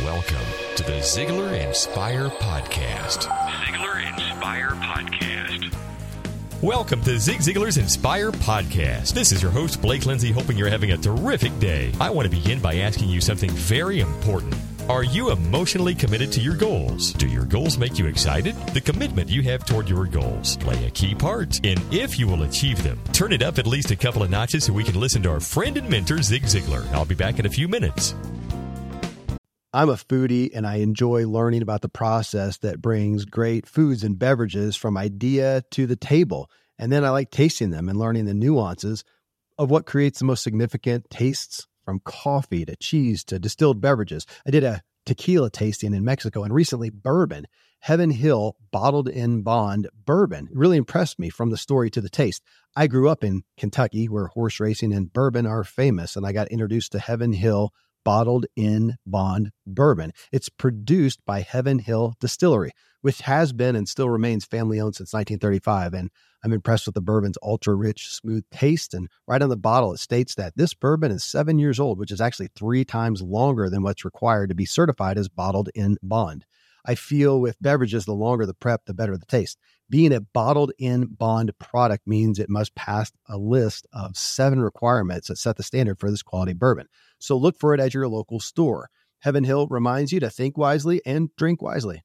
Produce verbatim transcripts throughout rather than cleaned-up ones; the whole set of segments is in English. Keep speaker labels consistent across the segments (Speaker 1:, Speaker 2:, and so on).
Speaker 1: Welcome to the Ziglar Inspire Podcast.
Speaker 2: Ziglar Inspire Podcast.
Speaker 1: Welcome to Zig Ziglar's Inspire Podcast. This is your host, Blake Lindsay, hoping you're having a terrific day. I want to begin by asking you something very important. Are you emotionally committed to your goals? Do your goals make you excited? The commitment you have toward your goals play a key part in if you will achieve them. Turn it up at least a couple of notches so we can listen to our friend and mentor, Zig Ziglar. I'll be back in a few minutes.
Speaker 3: I'm a foodie and I enjoy learning about the process that brings great foods and beverages from idea to the table. And then I like tasting them and learning the nuances of what creates the most significant tastes, from coffee to cheese to distilled beverages. I did a tequila tasting in Mexico and recently bourbon. Heaven Hill Bottled in Bond bourbon really impressed me from the story to the taste. I grew up in Kentucky where horse racing and bourbon are famous, and I got introduced to Heaven Hill Bottled in Bond bourbon. It's produced by Heaven Hill Distillery, which has been and still remains family-owned since nineteen thirty-five. And I'm impressed with the bourbon's ultra-rich, smooth taste. And right on the bottle, it states that this bourbon is seven years old, which is actually three times longer than what's required to be certified as Bottled in Bond. I feel with beverages, the longer the prep, the better the taste. Being a bottled in bond product means it must pass a list of seven requirements that set the standard for this quality bourbon. So look for it at your local store. Heaven Hill reminds you to think wisely and drink wisely.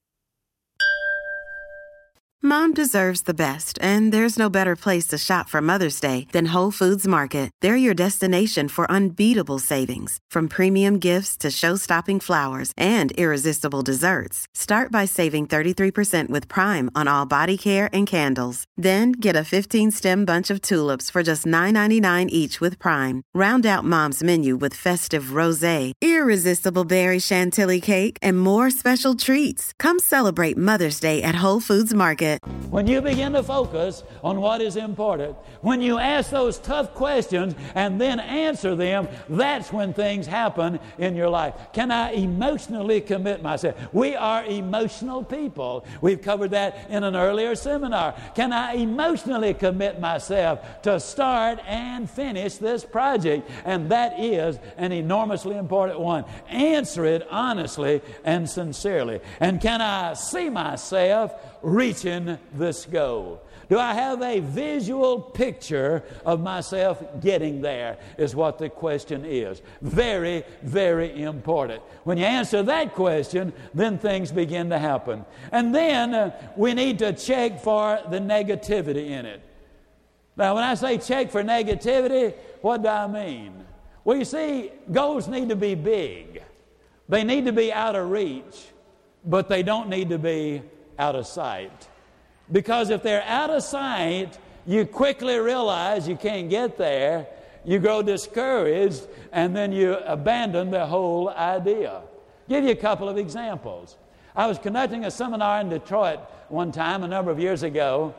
Speaker 4: Mom deserves the best, and there's no better place to shop for Mother's Day than Whole Foods Market. They're your destination for unbeatable savings, from premium gifts to show-stopping flowers and irresistible desserts. Start by saving thirty-three percent with Prime on all body care and candles. Then get a fifteen-stem bunch of tulips for just nine ninety-nine each with Prime. Round out Mom's menu with festive rosé, irresistible berry chantilly cake, and more special treats. Come celebrate Mother's Day at Whole Foods Market.
Speaker 5: When you begin to focus on what is important, when you ask those tough questions and then answer them, that's when things happen in your life. Can I emotionally commit myself? We are emotional people. We've covered that in an earlier seminar. Can I emotionally commit myself to start and finish this project? And that is an enormously important one. Answer it honestly and sincerely. And can I see myself reaching this goal? Do I have a visual picture of myself getting there, is what the question is. Very, very important. When you answer that question, then things begin to happen. And then uh, we need to check for the negativity in it. Now, when I say check for negativity, what do I mean? Well, you see, goals need to be big. They need to be out of reach, but they don't need to be out of sight. Because if they're out of sight, you quickly realize you can't get there, you grow discouraged, and then you abandon the whole idea. Give you a couple of examples. I was conducting a seminar in Detroit one time a number of years ago.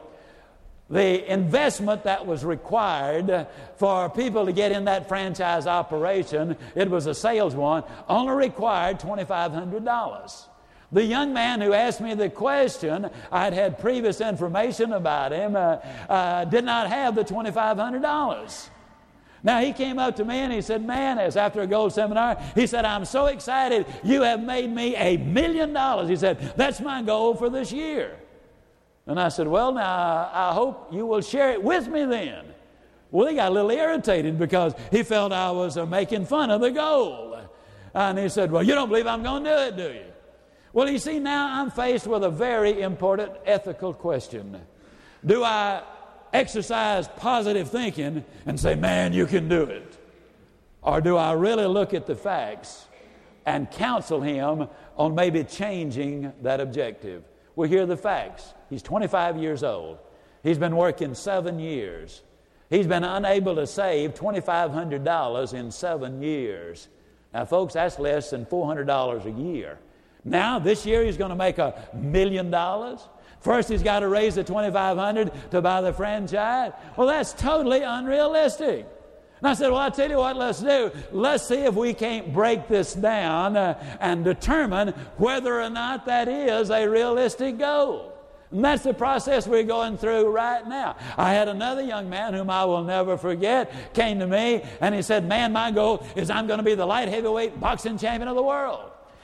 Speaker 5: The investment that was required for people to get in that franchise operation, it was a sales one, only required twenty-five hundred dollars. The young man who asked me the question, I'd had previous information about him, uh, uh, did not have the twenty-five hundred dollars. Now, he came up to me and he said, man, as after a gold seminar, he said, I'm so excited, you have made me a million dollars. He said, that's my goal for this year. And I said, well, now, I hope you will share it with me then. Well, he got a little irritated because he felt I was uh, making fun of the goal. And he said, well, you don't believe I'm going to do it, do you? Well, you see, now I'm faced with a very important ethical question. Do I exercise positive thinking and say, man, you can do it? Or do I really look at the facts and counsel him on maybe changing that objective? Well, here are the facts. He's twenty-five years old. He's been working seven years. He's been unable to save twenty-five hundred dollars in seven years. Now, folks, that's less than four hundred dollars a year. Now, this year, he's going to make a million dollars. First, he's got to raise the twenty-five hundred dollars to buy the franchise. Well, that's totally unrealistic. And I said, well, I'll tell you what let's do. Let's see if we can't break this down uh, and determine whether or not that is a realistic goal. And that's the process we're going through right now. I had another young man whom I will never forget came to me and he said, man, my goal is I'm going to be the light heavyweight boxing champion of the world.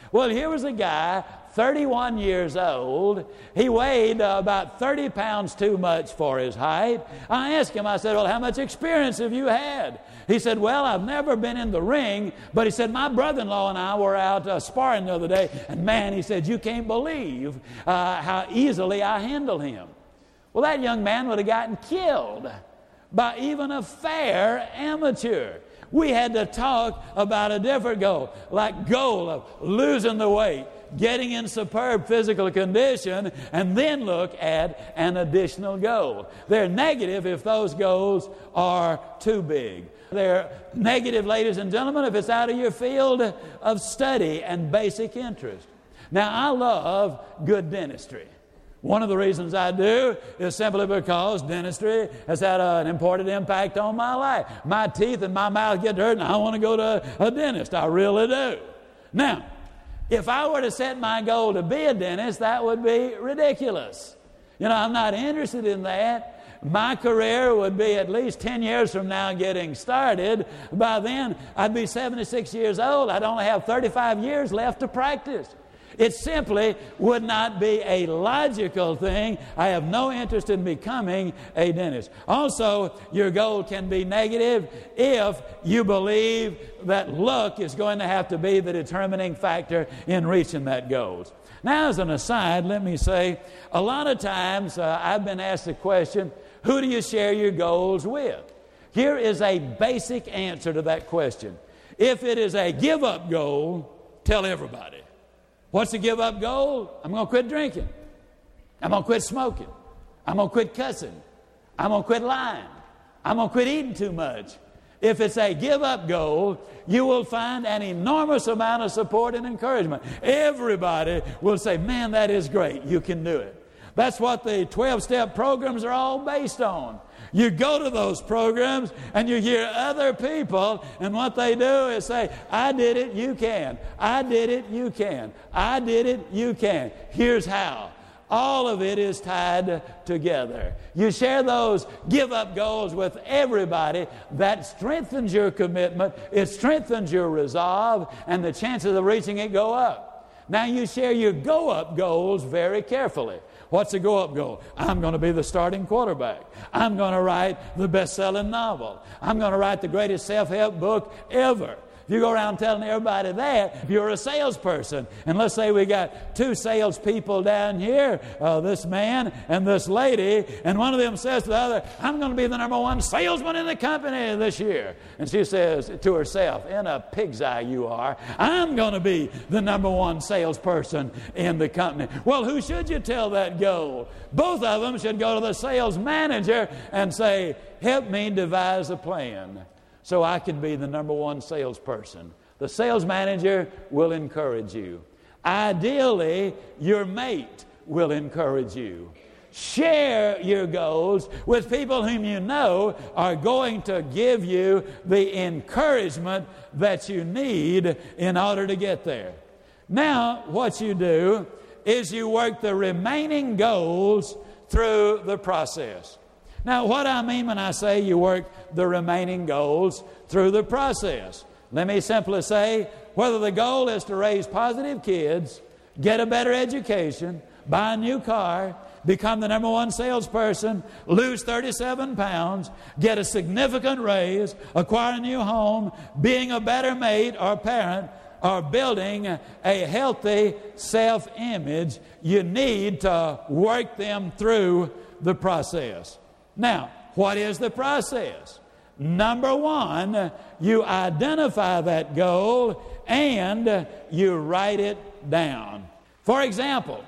Speaker 5: Well, here was a guy, thirty-one years old. He weighed uh, about thirty pounds too much for his height. I asked him, I said, well, how much experience have you had? He said, well, I've never been in the ring, but he said, my brother-in-law and I were out uh, sparring the other day, and man, he said, you can't believe uh, how easily I handle him. Well, that young man would have gotten killed by even a fair amateur. We had to talk about a different goal, like goal of losing the weight, getting in superb physical condition, and then look at an additional goal. They're negative if those goals are too big. They're negative, ladies and gentlemen, if it's out of your field of study and basic interest. Now, I love good dentistry. One of the reasons I do is simply because dentistry has had a, an important impact on my life. My teeth and my mouth get hurt, and I want to go to a dentist. I really do. Now, if I were to set my goal to be a dentist, that would be ridiculous. You know, I'm not interested in that. My career would be at least ten years from now getting started. By then, I'd be seventy-six years old. I'd only have thirty-five years left to practice. It simply would not be a logical thing. I have no interest in becoming a dentist. Also, your goal can be negative if you believe that luck is going to have to be the determining factor in reaching that goal. Now, as an aside, let me say, a lot of times uh, I've been asked the question, who do you share your goals with? Here is a basic answer to that question. If it is a give-up goal, tell everybody. What's the give-up goal? I'm going to quit drinking. I'm going to quit smoking. I'm going to quit cussing. I'm going to quit lying. I'm going to quit eating too much. If it's a give-up goal, you will find an enormous amount of support and encouragement. Everybody will say, man, that is great. You can do it. That's what the twelve-step programs are all based on. You go to those programs and you hear other people, and what they do is say, I did it, you can. I did it, you can. I did it, you can. Here's how. All of it is tied together. You share those give-up goals with everybody. That strengthens your commitment. It strengthens your resolve, and the chances of reaching it go up. Now you share your go-up goals very carefully. What's the go-up goal? I'm going to be the starting quarterback. I'm going to write the best-selling novel. I'm going to write the greatest self-help book ever. If you go around telling everybody that, if you're a salesperson, and let's say we got two salespeople down here, uh, this man and this lady, and one of them says to the other, I'm going to be the number one salesman in the company this year. And she says to herself, in a pig's eye you are, I'm going to be the number one salesperson in the company. Well, who should you tell that goal? Both of them should go to the sales manager and say, help me devise a plan so I can be the number one salesperson. The sales manager will encourage you. Ideally, your mate will encourage you. Share your goals with people whom you know are going to give you the encouragement that you need in order to get there. Now, what you do is you work the remaining goals through the process. Now, what I mean when I say you work the remaining goals through the process, let me simply say, whether the goal is to raise positive kids, get a better education, buy a new car, become the number one salesperson, lose thirty-seven pounds, get a significant raise, acquire a new home, being a better mate or parent, or building a healthy self-image, you need to work them through the process. Now, what is the process? Number one, you identify that goal and you write it down. For example,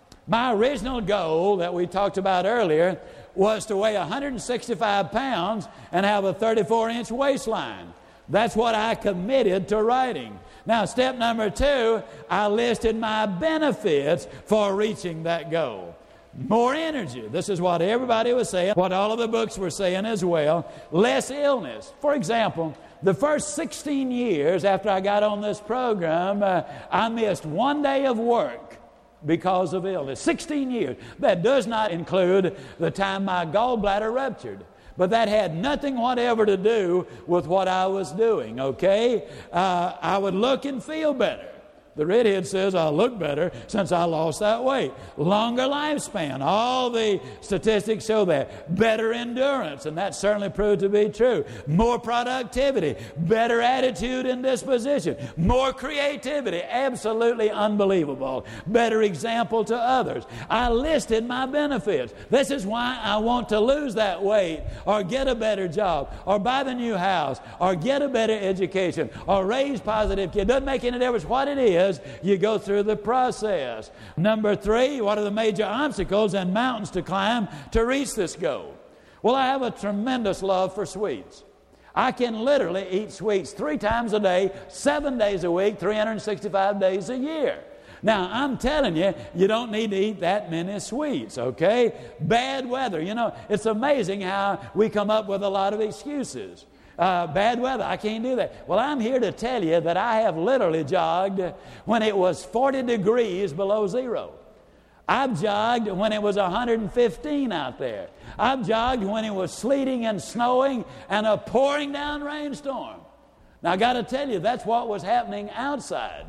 Speaker 5: my original goal that we talked about earlier was to weigh one hundred sixty-five pounds and have a thirty-four inch waistline. That's what I committed to writing. Now, step number two, I listed my benefits for reaching that goal. More energy. This is what everybody was saying, what all of the books were saying as well. Less illness. For example, the first sixteen years after I got on this program, uh, I missed one day of work because of illness. sixteen years. That does not include the time my gallbladder ruptured. But that had nothing whatever to do with what I was doing, okay? Uh, I would look and feel better. The redhead says, I look better since I lost that weight. Longer lifespan. All the statistics show that. Better endurance, and that certainly proved to be true. More productivity. Better attitude and disposition. More creativity. Absolutely unbelievable. Better example to others. I listed my benefits. This is why I want to lose that weight, or get a better job, or buy the new house, or get a better education, or raise positive kids. Doesn't make any difference what it is. You go through the process. Number three, what are the major obstacles and mountains to climb to reach this goal? Well, I have a tremendous love for sweets. I can literally eat sweets three times a day, seven days a week, three hundred sixty-five days a year. Now, I'm telling you, you don't need to eat that many sweets, okay? Bad weather. You know, it's amazing how we come up with a lot of excuses. Uh, bad weather, I can't do that. Well, I'm here to tell you that I have literally jogged when it was forty degrees below zero. I've jogged when it was one hundred fifteen out there. I've jogged when it was sleeting and snowing and a pouring down rainstorm. Now, I got to tell you, that's what was happening outside.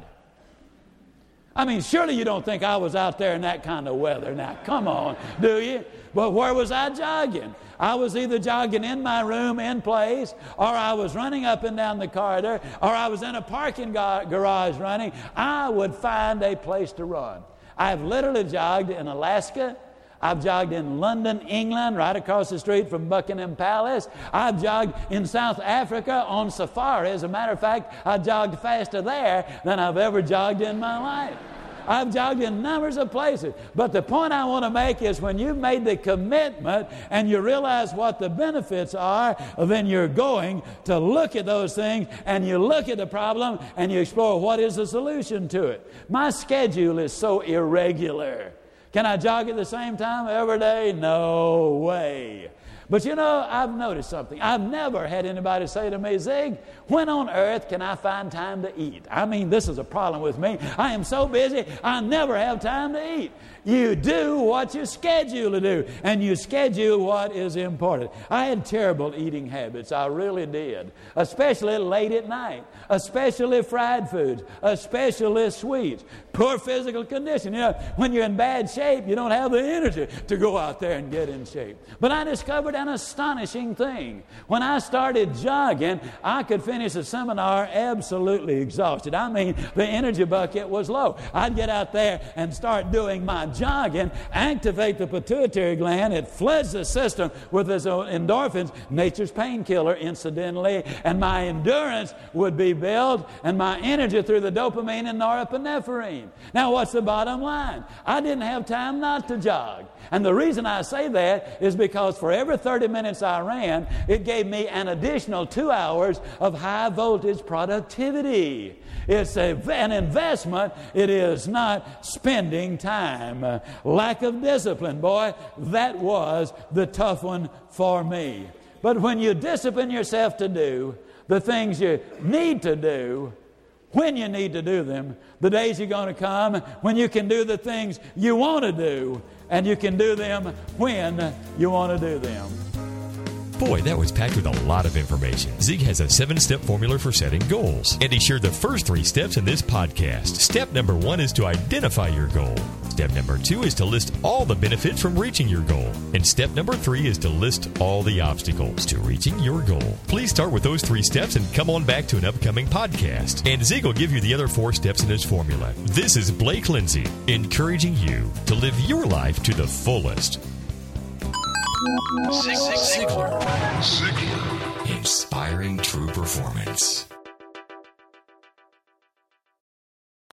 Speaker 5: I mean, surely you don't think I was out there in that kind of weather. Now, come on, do you? But where was I jogging? I was either jogging in my room in place, or I was running up and down the corridor, or I was in a parking ga- garage running. I would find a place to run. I've literally jogged in Alaska. I've jogged in London, England, right across the street from Buckingham Palace. I've jogged in South Africa on safari. As a matter of fact, I jogged faster there than I've ever jogged in my life. I've jogged in numbers of places. But the point I want to make is when you've made the commitment and you realize what the benefits are, then you're going to look at those things and you look at the problem and you explore what is the solution to it. My schedule is so irregular. Can I jog at the same time every day? No way. But you know, I've noticed something. I've never had anybody say to me, Zig, when on earth can I find time to eat? I mean, this is a problem with me. I am so busy, I never have time to eat. You do what you schedule to do, and you schedule what is important. I had terrible eating habits. I really did, especially late at night, especially fried foods, especially sweets. Poor physical condition. You know, when you're in bad shape, you don't have the energy to go out there and get in shape. But I discovered an astonishing thing. When I started jogging, I could finish a seminar absolutely exhausted. I mean, the energy bucket was low. I'd get out there and start doing my jogging, activate the pituitary gland. It floods the system with its own endorphins, nature's painkiller, incidentally, and my endurance would be built and my energy through the dopamine and norepinephrine. Now, what's the bottom line? I didn't have time not to jog. And the reason I say that is because for every thirty minutes I ran, it gave me an additional two hours of high voltage productivity. It's a, an investment. It is not spending time. Uh, lack of discipline, boy, that was the tough one for me. But when you discipline yourself to do the things you need to do, when you need to do them, the days are going to come when you can do the things you want to do, and you can do them when you want to do them.
Speaker 1: Boy, that was packed with a lot of information. Zig has a seven-step formula for setting goals, and he shared the first three steps in this podcast. Step number one is to identify your goal. Step number two is to list all the benefits from reaching your goal. And step number three is to list all the obstacles to reaching your goal. Please start with those three steps and come on back to an upcoming podcast. And Zig will give you the other four steps in his formula. This is Blake Lindsay, encouraging you to live your life to the fullest. Zig Ziglar. Ziglar. Inspiring true performance.